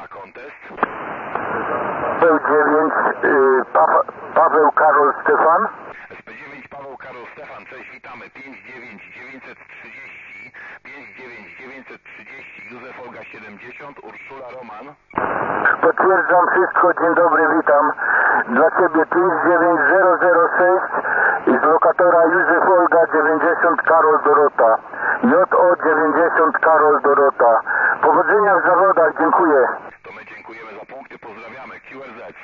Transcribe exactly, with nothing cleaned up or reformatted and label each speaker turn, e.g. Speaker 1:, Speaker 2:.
Speaker 1: Delta Contest.
Speaker 2: P dziewięć, y, pa, Paweł Karol Stefan.
Speaker 1: S P dziewięć Paweł Karol Stefan, cześć, witamy. pięć dziewięć dziewięćset trzydzieści, pięć dziewięć dziewięćset trzydzieści, Józef Olga siedemdziesiąt, Urszula Roman.
Speaker 2: Potwierdzam wszystko, dzień dobry, witam. Dla Ciebie pięć dziewięć zero zero sześć i z lokatora Józef Olga dziewięćdziesiąt Karol Dorota. J O dziewięćdziesiąt Karol Dorota. Powodzenia w zawodach, dziękuję.